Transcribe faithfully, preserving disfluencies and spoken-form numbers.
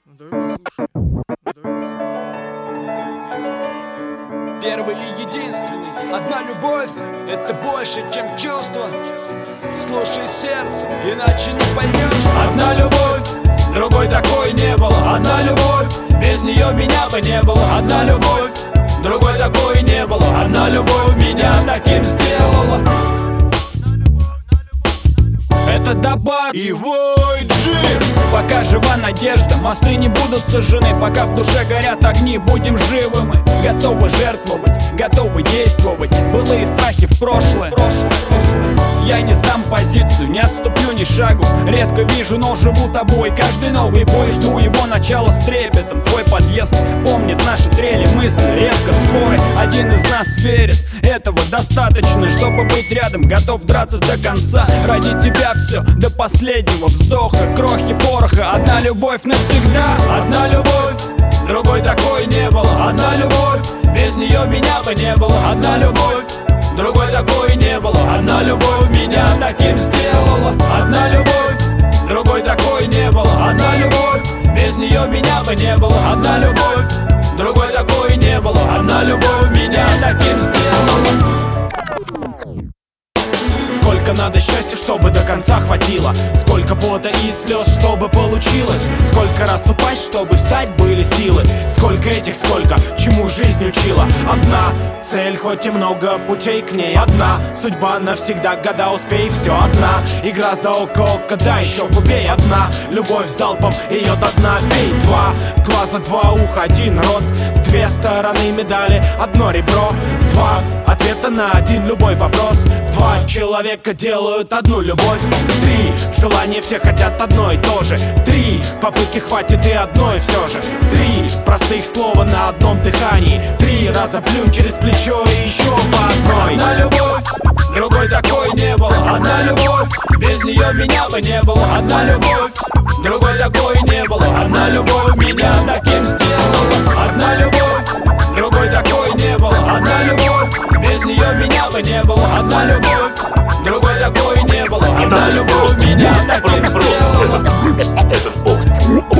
Давай послушай. Давай послушай. Первый и единственный. Одна любовь — это больше, чем чувство. Слушай сердце, иначе не поймешь. Одна любовь, другой такой не было. Одна любовь, без нее меня бы не было. Одна любовь, другой такой не было. Одна любовь меня таким сделала. Это Дабац И вой джир. Пока жива надежда, мосты не будут сожжены. Пока в душе горят огни, будем живы мы. Готовы жертвовать, готовы действовать. Былые страхи в прошлое. Я не сдам позицию, не отступлю ни шагу. Редко вижу, но живу тобой. Каждый новый бой, жду его начала с трепетом. Твой подъезд помнит наши трели, мысли, редко споры. Один из нас верит, этого достаточно, чтобы быть рядом. Готов драться до конца, ради тебя все, до последнего вздоха. Крохи пороха, одна любовь навсегда. Одна любовь, другой такой не было. Одна любовь, без нее меня бы не было. Одна любовь, другой такой не было. Одна любовь меня таким сделала. Одна любовь, другой такой не было. Одна любовь, без нее меня бы не было. Одна любовь, другой такой не было. Одна любовь меня таким сделала. Сколько надо счастья, чтобы до конца хватило. Сколько пота и слез, чтобы получилось. Сколько раз упасть, чтобы встать были силы. Сколько этих, сколько, чему жизнь учила. Одна цель, хоть и много путей к ней. Одна судьба навсегда, года успей. Все одна игра за око-око, да еще убей. Одна любовь залпом, ее до дна пей. Два глаза, два уха, один рот. Две стороны медали, одно ребро. Два ответа на один любой вопрос. Два человека делают одну любовь. Три желания, все хотят одно и то же. Три попытки, хватит и одной все же. Три простых слова на одном дыхании. Три раза плюнь через плечо и еще по одной. Одна любовь, другой такой не было. Одна любовь, без нее меня бы не было. Одна любовь, другой такой не было. Одна любовь меня таким сделала. Одна любовь, другой такой не было. Одна любовь, без нее меня бы не было. Одна любовь, другой такой не было. Одна любовь меня таким сделала. Просто это, это бокс.